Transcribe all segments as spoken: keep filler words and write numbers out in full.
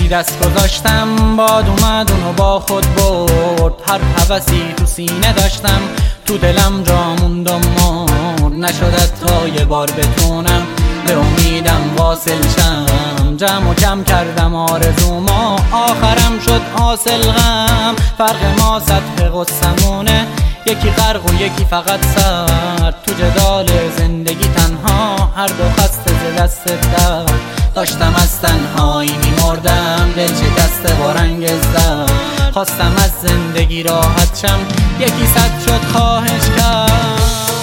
یکی دست گذاشتم باد اومد اونو با خود برد. هر هوسی تو سینه داشتم تو دلم جا موند و مرد. نشد تا یه بار بتونم به امیدم واصل شم. جمع و کم کردم آرزوما آخرم شد حاصل غم. فرق ما سطح غصمونه، یکی غرق و یکی فقط سر. تو جدال زندگی تنها هر دو خسته ز دست در. داشتم از تنهایی میمردم دل شکسته با رنگ زرد. خواستم از زندگی راحت شم یکی صد شد خواهش کرد.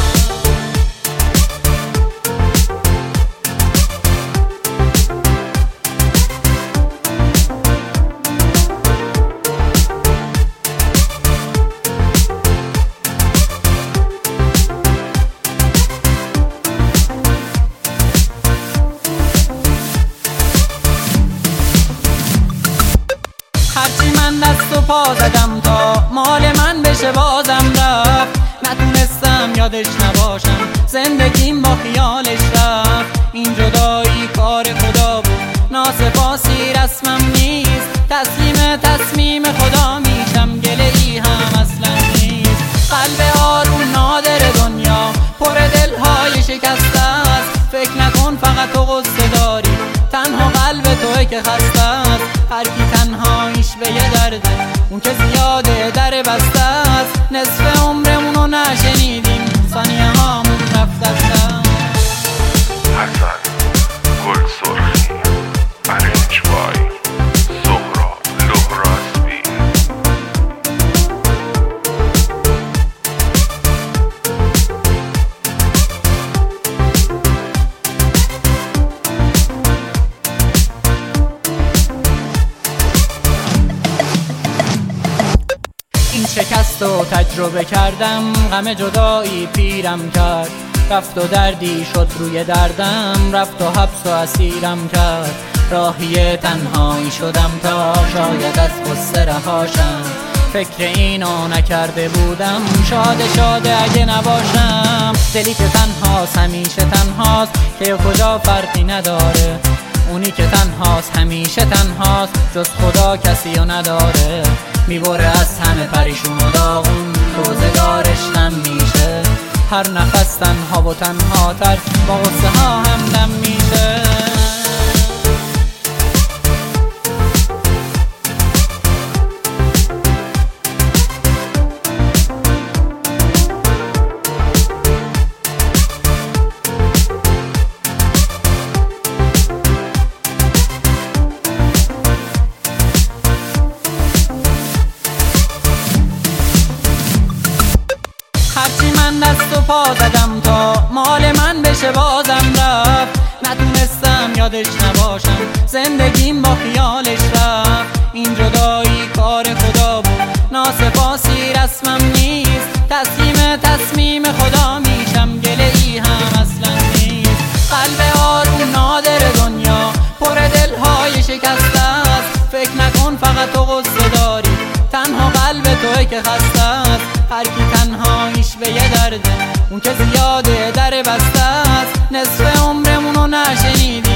هرچی من دست و پا زدم تا مال من بشه بازم رفت. نتونستم یادش نباشم زندگیم با خیالش رفت. این جدایی کار خدا بود ناسپاسی رسمم نیست. تسلیم تصمیم خدا میشم گله ای هم اصلا نیست. قلب آروم نادر دنیا پر دلهای شکسته است. فکر نکن فقط تو غصه داری، تنها قلب توئه که خسته است. هر کی تنهاییش به یه درده، اون که زیاده در بسته است. نصف عمرمونو نشنیدیم ثانیه هامون رفت از دست. حسن گل سرخی برنج بای زهرا لبراسبی. این شکست رو تجربه کردم، غم جدایی پیرم کرد. رفت و دردی شد روی دردم، رفت و حبس و اسیرم کرد. راهی تنهایی شدم تا شاید از غصه رهاشم. فکر اینو نکرده بودم شاده شاده اگه نباشم. دلی که تنهاست همیشه تنهاست که کجا فرقی نداره. اونی که تنهاست همیشه تنهاست جز خدا کسی رو نداره. میبره از همه پریشون و داغون روزگارش نم میشه. هر نفس تنها و تنها تر با غصه ها هم دم میشه. هرچی من دست و پا زدم تا مال من بشه بازم رفت. نتونستم یادش نباشم زندگیم با خیالش رفت. این جدایی کار خدا بود ناسپاسی رسمم نیست. تسلیم تصمیم خدا میشم گله ای هم اصلا نیست. قلب آروم نادر دنیا پر دلهای شکسته است. فکر نکن فقط تو غصه داری، تنها قلب توئه که خسته است. هر کی تنهاییش به یه درده، اون که زیاده در بسته است. نصف عمرمونو نشنیدی